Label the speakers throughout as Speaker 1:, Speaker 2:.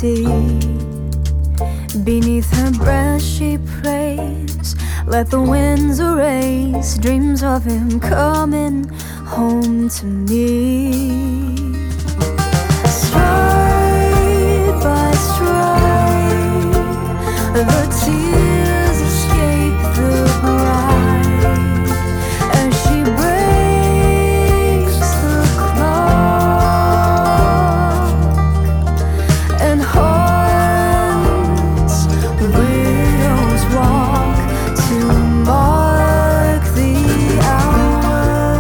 Speaker 1: see. Beneath her breath she prays, let the winds erase dreams of him coming home to me. Stride by stride, the tears escape the bride as she breaks the clock and hearts widows walk to mark the hour.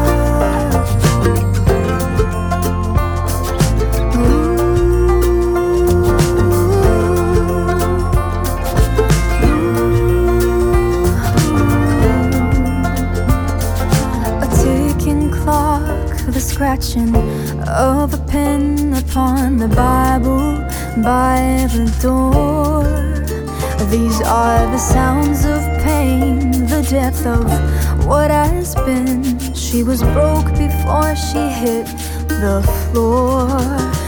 Speaker 1: A ticking clock, the scratching of a pen upon the Bible by the door. These are the sounds of pain, the depth of what has been. She was broke before she hit the floor.